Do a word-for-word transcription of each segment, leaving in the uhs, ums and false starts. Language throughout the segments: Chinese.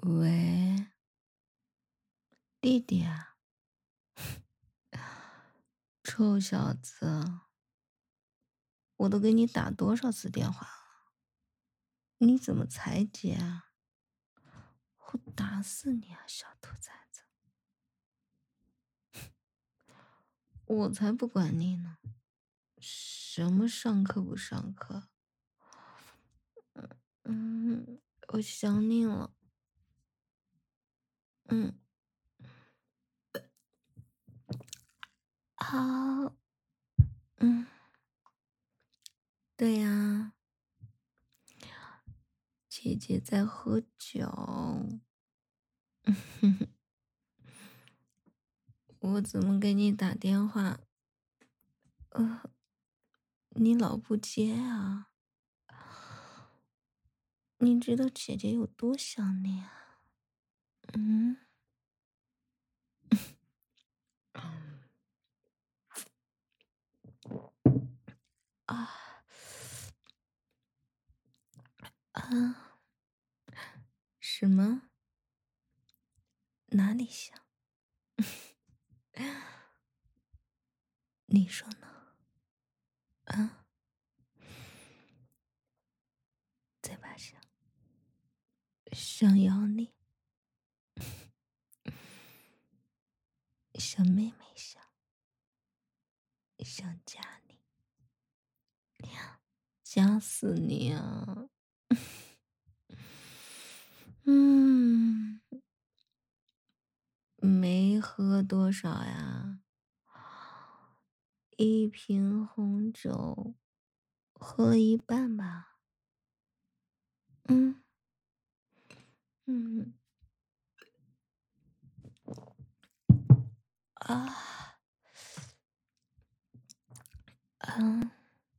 喂，弟弟啊，臭小子，我都给你打多少次电话了，你怎么才接啊？我打死你啊，小兔崽子！我才不管你呢，什么上课不上课？嗯，我想你了。嗯，好，嗯，对呀，姐姐在喝酒。我怎么给你打电话，呃，你老不接啊？你知道姐姐有多想你啊？嗯，啊啊，什么？哪里想？你说呢？啊，嘴巴想，想要你，想妹妹想，想家你，夹死你啊！嗯，没喝多少呀？一瓶红酒，喝了一半吧。嗯嗯啊啊！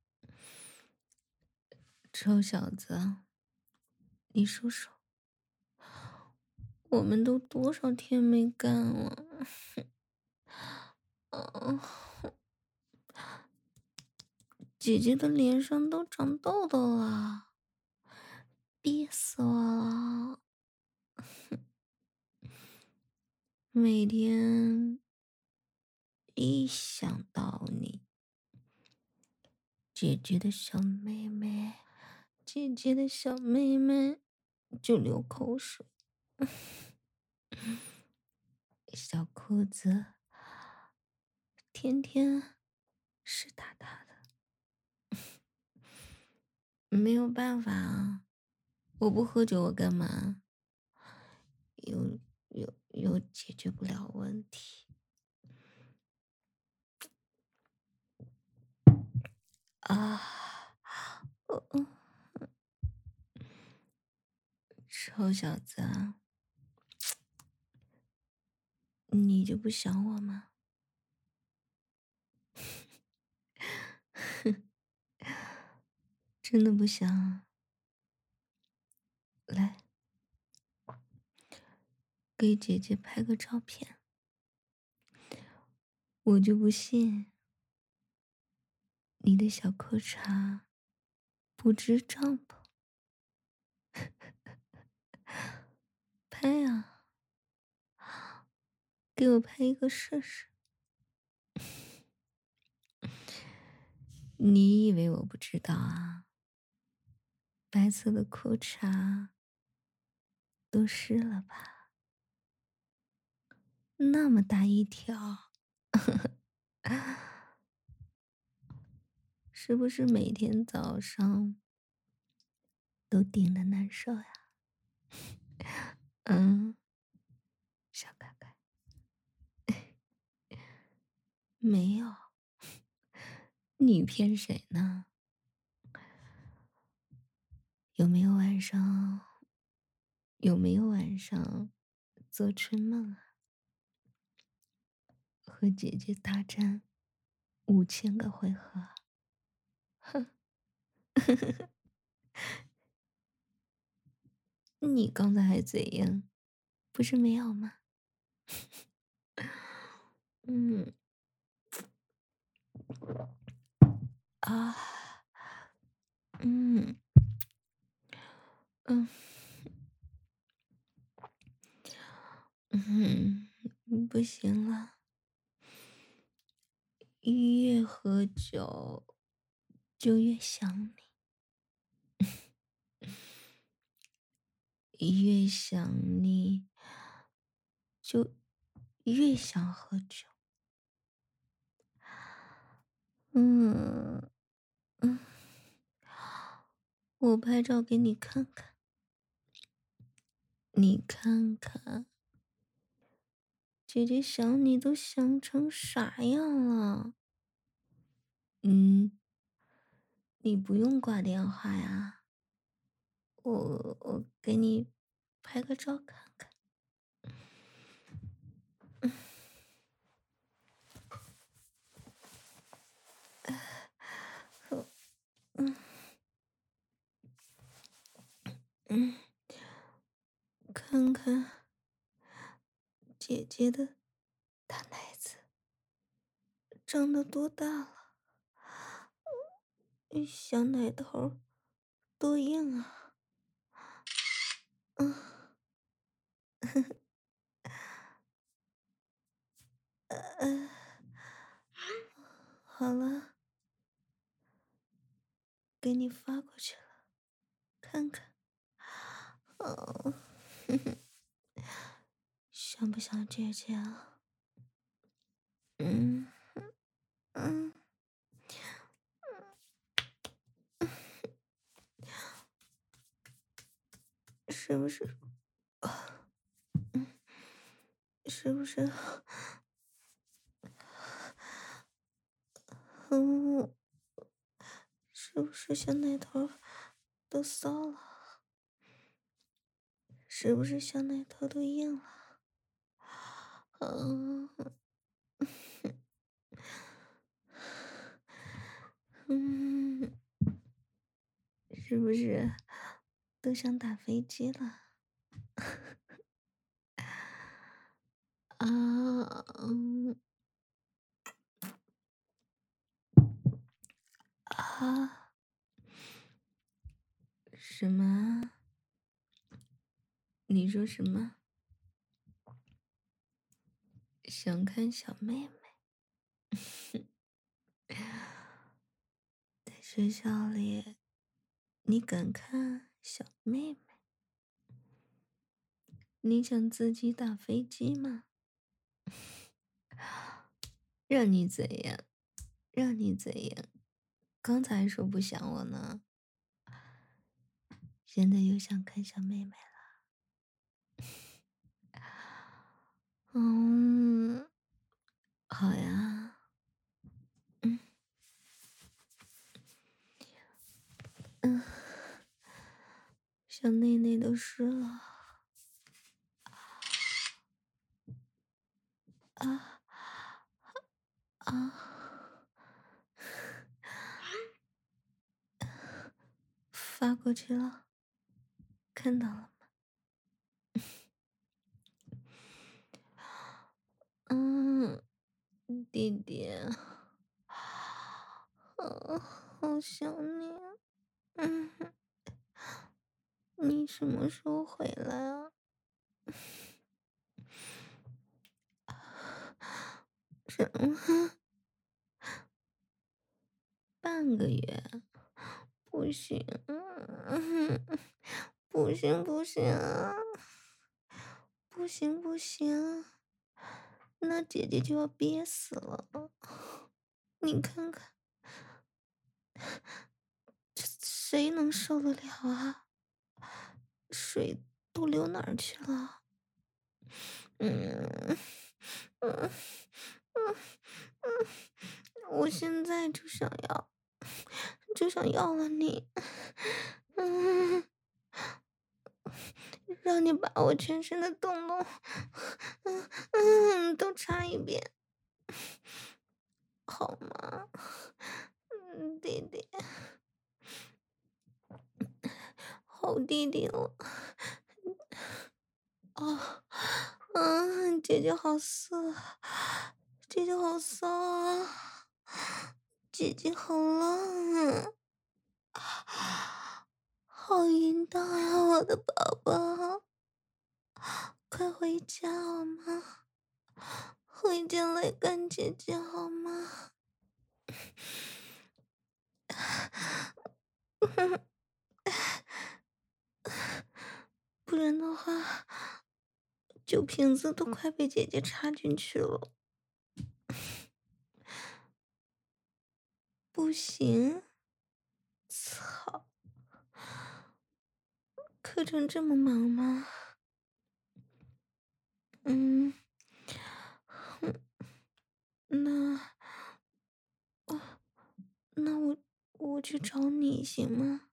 臭小子，你说说，我们都多少天没干了？啊，姐姐的脸上都长痘痘了，憋死我了！每天一想到你，姐姐的小妹妹，姐姐的小妹妹就流口水。小裤子天天湿哒哒的，没有办法啊！我不喝酒，我干嘛？又又又解决不了问题啊！呃嗯，臭小子啊，你就不想我吗？真的不想啊？来，给姐姐拍个照片，我就不信你的小裤衩不支帐篷。拍啊，给我拍一个试试。你以为我不知道啊？白色的裤衩都湿了吧？那么大一条，是不是每天早上都顶得难受呀？嗯，小可可，没有，你骗谁呢？有没有晚上？有没有晚上做春梦啊？和姐姐大战五千个回合？哼，你刚才还嘴硬，不是没有吗？嗯啊，嗯嗯嗯，不行了，越喝酒就越想你，越想你就越想喝酒。嗯嗯，我拍照给你看看，你看看，姐姐想你都想成啥样了？嗯，你不用挂电话呀，我我给你拍个照看看。嗯嗯，看看姐姐的大奶子长得多大了，小奶头多硬啊！嗯，呃，好了，给你发过去了，看看。哦，想不想姐姐啊？嗯嗯，是不是？嗯，是不是？嗯，是不是小奶头都骚了？是不是小奶头都硬了？嗯嗯，是不是都想打飞机了？啊，嗯啊，什么？你说什么？想看小妹妹？在学校里，你敢看小妹妹？你想自己打飞机吗？让你怎样？让你怎样？刚才说不想我呢，现在又想看小妹妹了。嗯，好呀。嗯嗯，小内内都湿了。啊啊！发过去了，看到了吗？嗯，弟弟，嗯，好想你。嗯，你什么时候回来啊？什么？半个月？不行，嗯，不行，不行，不行，不行，那姐姐就要憋死了。你看看，这谁能受得了啊？水都流哪儿去了？嗯嗯嗯嗯，我现在就想要，就想要了你。嗯，让你把我全身的洞洞，嗯嗯，都插一遍，好吗？嗯，弟弟，好弟弟了。啊，嗯，姐姐好色啊，姐姐好骚啊，姐姐好浪啊，好淫荡呀，我的宝宝。 快回家好吗？回家来干姐姐好吗？不然的话，酒瓶子都快被姐姐插进去了。不行，操！课程这么忙吗？嗯，那那我我去找你行吗？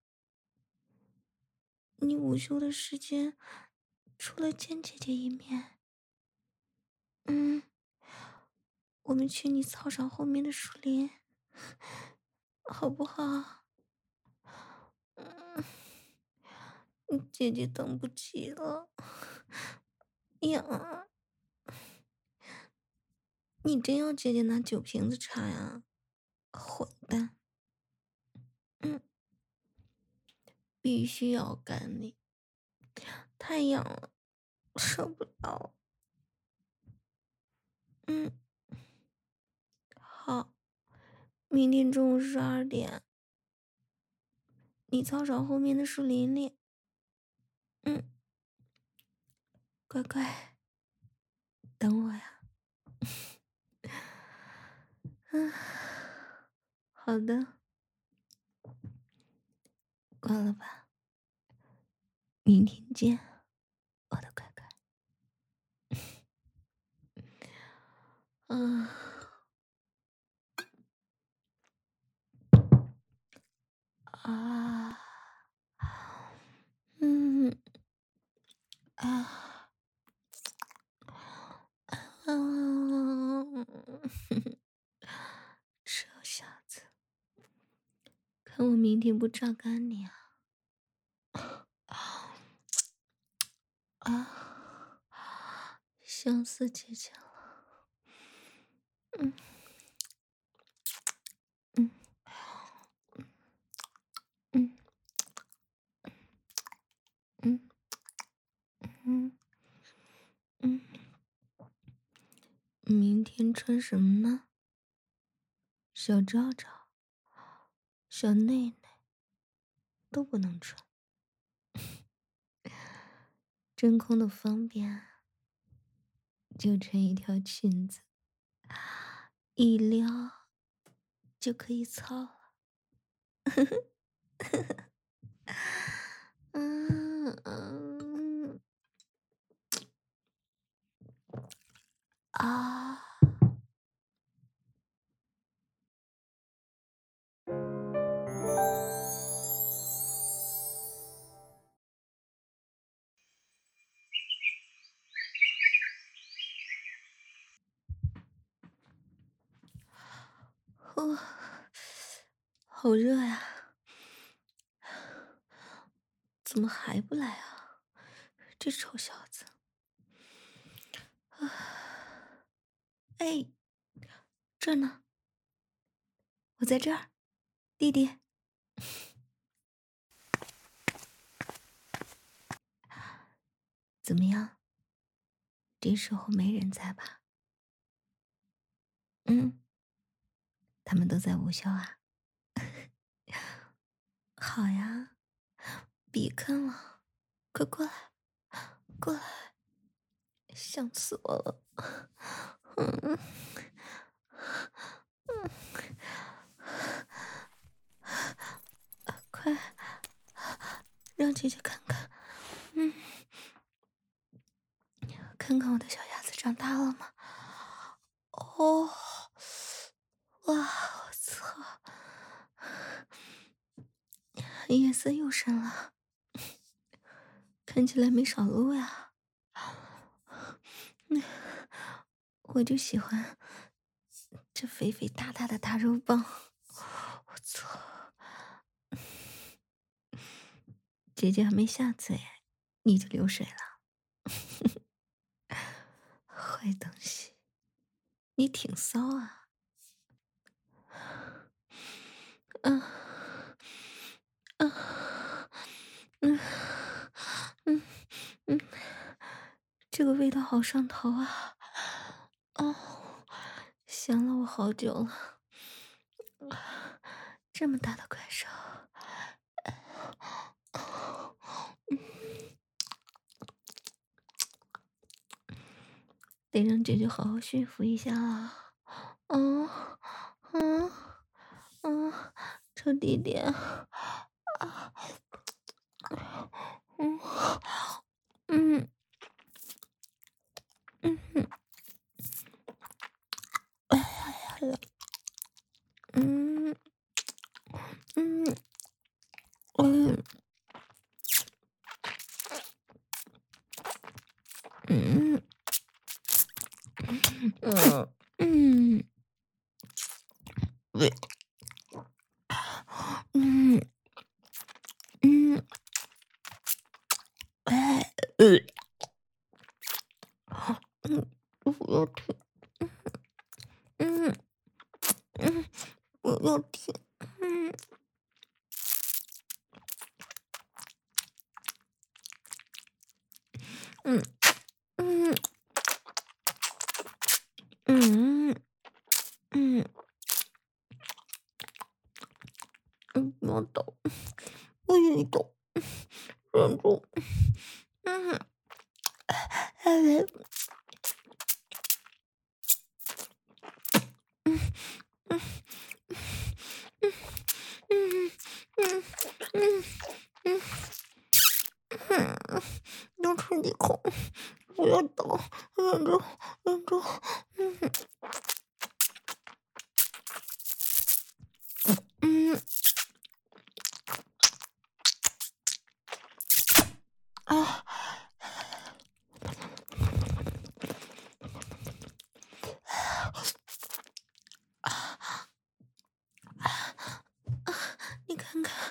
你午休的时间，出来见姐姐一面。嗯，我们去你操场后面的树林，好不好？嗯，姐姐等不及了。呀，你真要姐姐拿酒瓶子插呀？混蛋！嗯，必须要干你。太痒了，受不了。嗯，好，明天中午十二点，你操场后面的树林里。嗯，乖乖，等我呀。嗯，好的，挂了吧，明天见，我的乖乖。嗯啊，嗯啊啊，臭小子，看我明天不榨干你啊！啊，想死姐姐了。嗯嗯嗯嗯嗯嗯，明天穿什么呢？小罩罩、小内内都不能穿，真空的方便，就穿一条裙子，一撩就可以操了。嗯嗯啊！哦，好热呀！怎么还不来啊？这臭小子！啊，哎，这儿呢，我在这儿，弟弟。怎么样？这时候没人在吧？嗯，他们都在午休啊。好呀，别看了，快过来，过来，想死我了。嗯嗯，快让姐姐看看，嗯，看看我的小鸭子长大了吗？哦，哇，我操，颜色又深了，看起来没少撸呀。嗯，我就喜欢这肥肥大大的大肉棒，我操！姐姐还没下嘴，你就流水了，坏东西，你挺骚啊！啊啊嗯嗯嗯， 这个味道好上头啊！哦，想了我好久了。这么大的怪兽，得让姐姐好好驯服一下啊！嗯嗯嗯，臭弟弟，嗯嗯嗯嗯嗯嗯嗯嗯嗯，喂，嗯嗯，哎，呃，嗯，不要停，嗯嗯，不要停，嗯嗯嗯嗯嗯嗯，不要动，不许动，忍住，嗯，哎，嗯嗯嗯嗯嗯嗯嗯嗯，要吹你口，不要动，忍住，忍住，嗯嗯啊啊！你看看，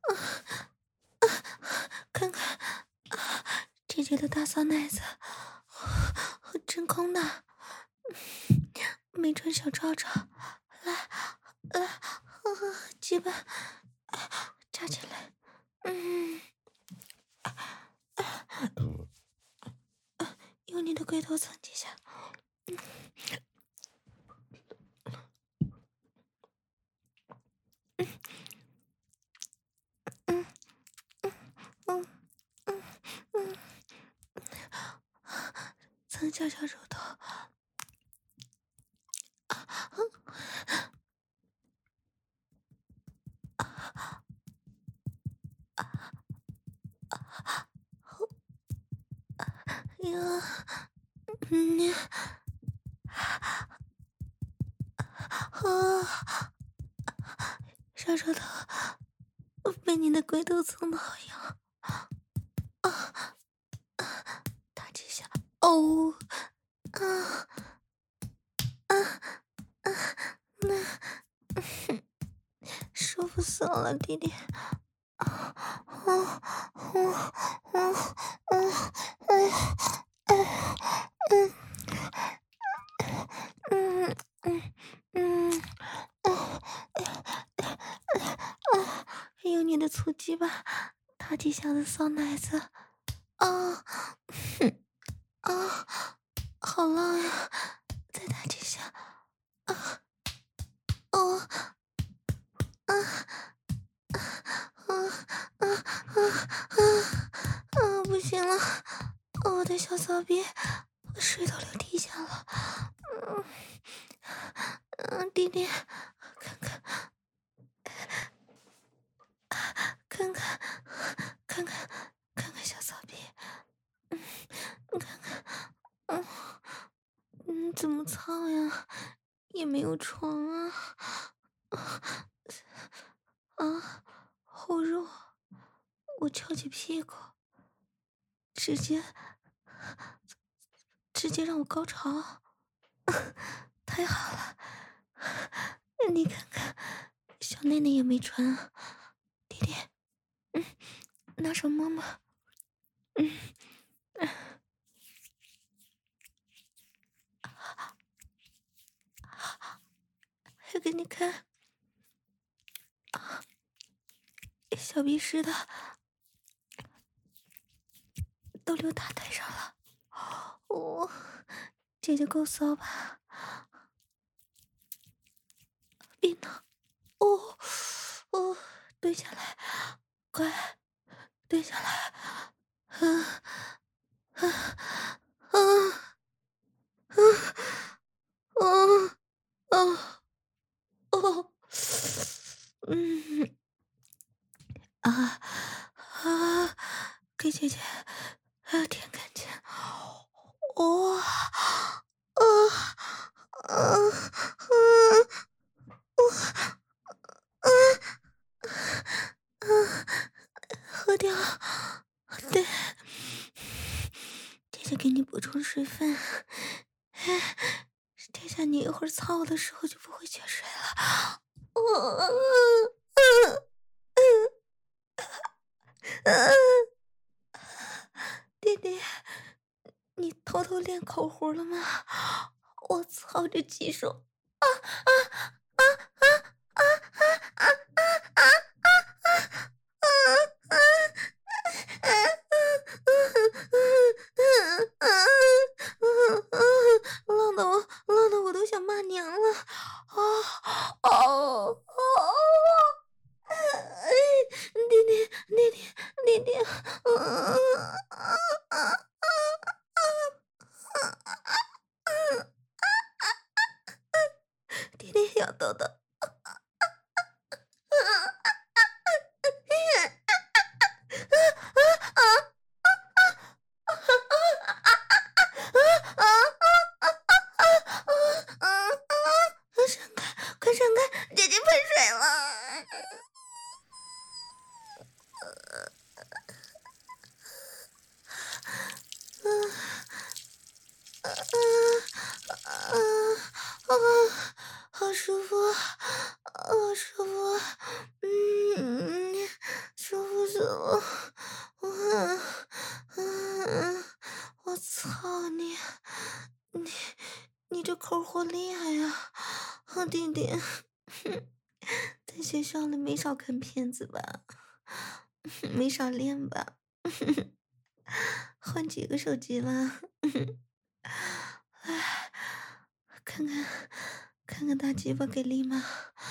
看看，姐姐的大骚奶子，真空的，没穿小罩罩，来来，鸡巴扎起来，嗯，用你的龟头蹭几下，嗯嗯嗯嗯，蹭小小乳头，呀，嗯，啊，小舌头被你的龟头蹭的好痒，打几下，哦，啊啊啊，那舒服死了，弟弟。啊啊啊啊啊嗯嗯嗯嗯啊啊！用你的粗鸡巴大几下的骚奶子啊！哼啊！好浪呀！再打几下啊！哦啊！啊啊啊啊啊！不行了，我的小骚逼水都流地下了。嗯嗯，弟弟，看看看看看看看看小骚逼，嗯，看看，嗯嗯，怎么操呀？也没有床啊，啊，好热，我翘起屁股。直接直接让我高潮，太好了！你看看，小内内也没穿啊，弟弟，嗯，拿手摸摸，嗯，还给你看，小鼻屎的都流大腿上了， 我姐姐够骚吧？别闹！哦哦，蹲下来，快蹲下来！啊啊啊啊啊啊！哦，嗯啊啊，给姐姐啊舔干净！哇啊啊啊！喝掉，对，姐姐给你补充水分，这下你一会儿操我的时候就不会缺水了。嗯弟弟，你偷偷练口活了吗？我操，这技术！浪的我，浪的我都想骂娘了！啊哦哦！哎，弟弟，弟弟，弟弟，嗯弟弟要豆豆。快闪开！快闪开！姐姐喷水了！啊啊，好舒服，好舒服，嗯，舒服死了！嗯嗯，我操你！你你这口活厉害呀，好弟弟！在学校里没少看片子吧？没少练吧？换几个手机了？哎，看看看看大鸡巴给力吗？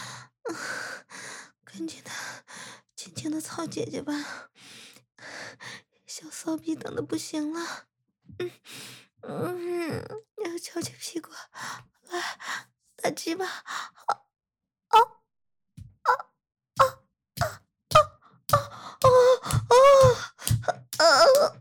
赶紧的，轻轻的操姐姐吧，小骚逼等的不行了。嗯嗯，要翘起屁股，来，大鸡巴，哦哦哦。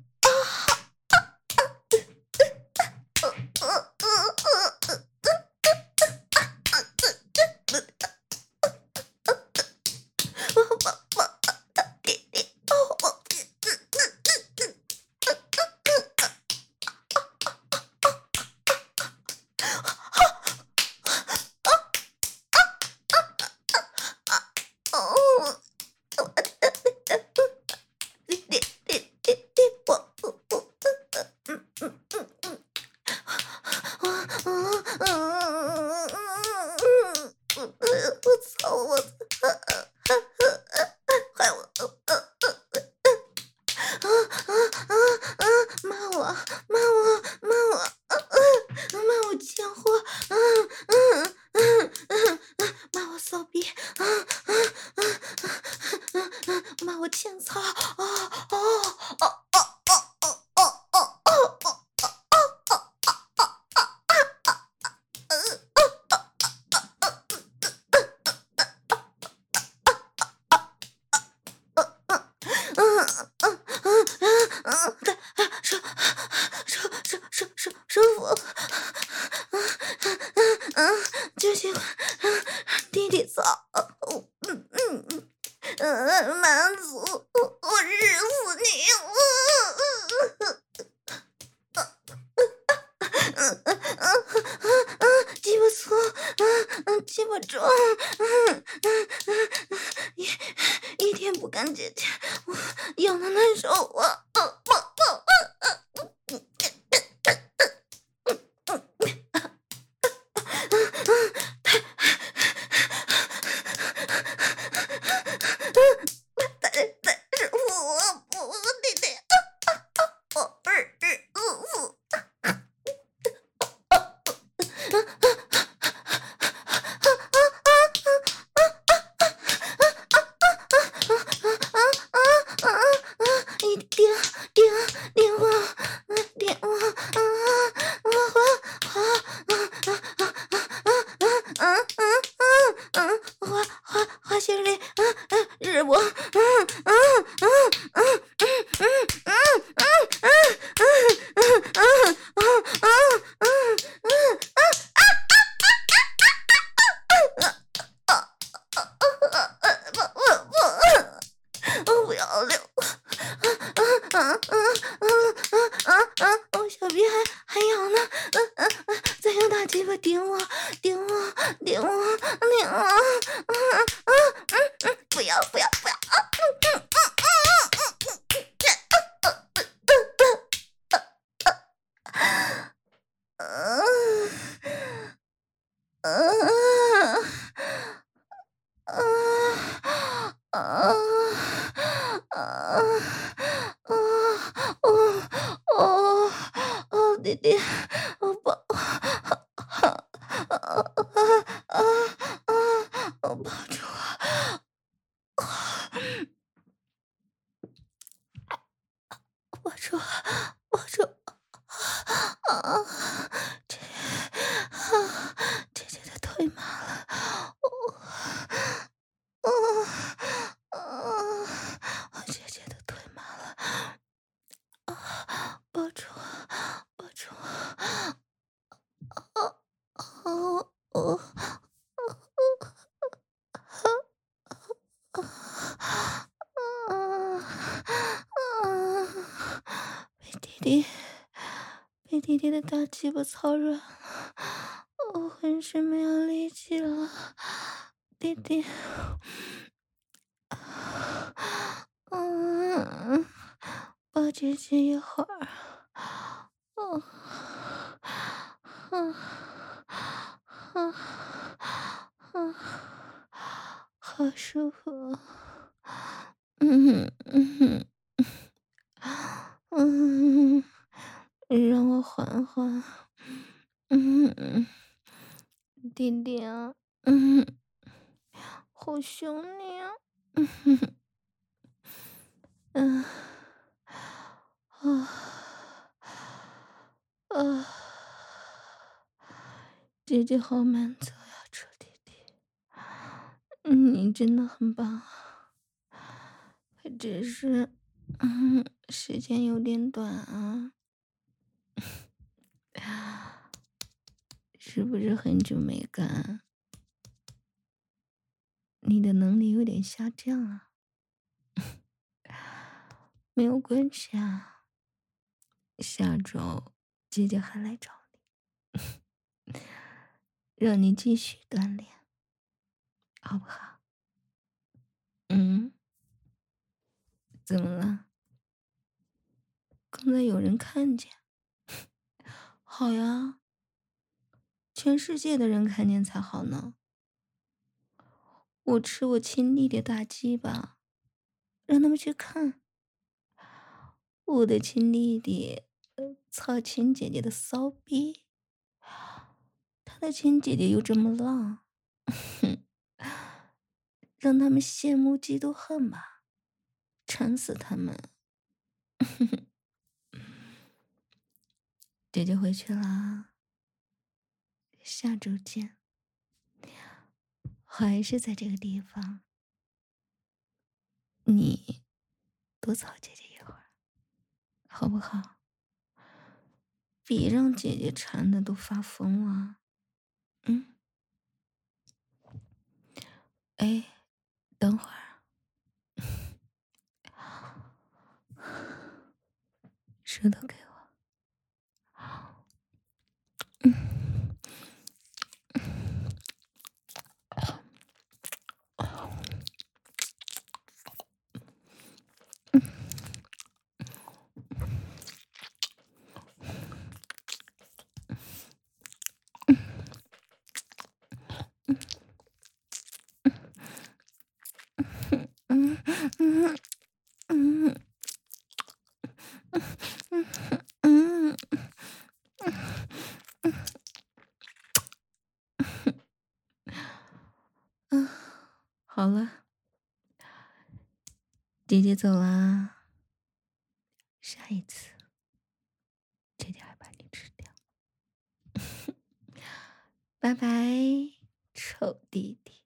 哦，你你你你你我我我嗯嗯嗯嗯啊嗯嗯嗯嗯，我操我害我啊啊啊啊！骂我骂我骂我啊啊！骂我贱货啊啊啊啊！骂我骚逼啊啊啊啊啊！骂我欠操啊哦哦哦哦哦哦哦哦！嗯嗯嗯嗯嗯，对，舒舒舒舒舒舒服，嗯嗯嗯，就喜欢弟弟操，嗯嗯嗯嗯，满足，我日死你！嗯嗯嗯嗯嗯，鸡巴粗，嗯嗯，鸡巴壮，嗯嗯嗯嗯，一一天不干姐姐，我痒的难受啊！嗯嗯嗯嗯嗯但但是我不弟弟，我日日死死。 大心里，啊啊，是我，嗯嗯嗯嗯嗯嗯嗯嗯嗯嗯嗯嗯嗯嗯。我不要脸！啊啊啊啊啊啊！我小臂还还痒呢，嗯嗯嗯，再用大鸡巴顶我，顶我，顶我，顶我！嗯嗯嗯嗯，不要不要不要！啊嗯嗯嗯嗯嗯嗯嗯嗯嗯嗯。啊啊哦哦哦，弟弟，我抱，啊啊啊啊啊！我抱住我，抱住我，抱住我啊！姐，啊，姐姐的腿麻了，我，啊啊，我姐姐的腿麻了。啊，抱住我，抱住我！啊啊哦啊啊！被弟弟被弟弟的大鸡巴操软了，我浑身没有力气了，弟弟。嗯，抱姐姐一会儿。哦，嗯嗯嗯，好舒服。嗯嗯嗯，让我缓缓。嗯，弟弟啊，嗯，好想你啊。嗯嗯啊啊，姐姐好满足呀，臭弟弟。嗯，你真的很棒，只是，嗯，时间有点短啊。是不是很久没干？你的能力有点下降啊。没有关系啊，下周姐姐还来找你，让你继续锻炼，好不好？嗯，怎么了？刚才有人看见？好呀，全世界的人看见才好呢。我吃我亲弟弟大鸡巴，让他们去看我的亲弟弟，呃操亲姐姐的骚逼，他的亲姐姐又这么浪，哼，让他们羡慕嫉妒恨吧，馋死他们。姐姐回去啦，下周见。还是在这个地方，你多操姐姐一会儿，好不好？别让姐姐馋的都发疯了。嗯，哎，等会儿，舌头给我。嗯嗯嗯嗯嗯，好了，姐姐走啦，下一次姐姐还把你吃掉。拜拜，臭弟弟。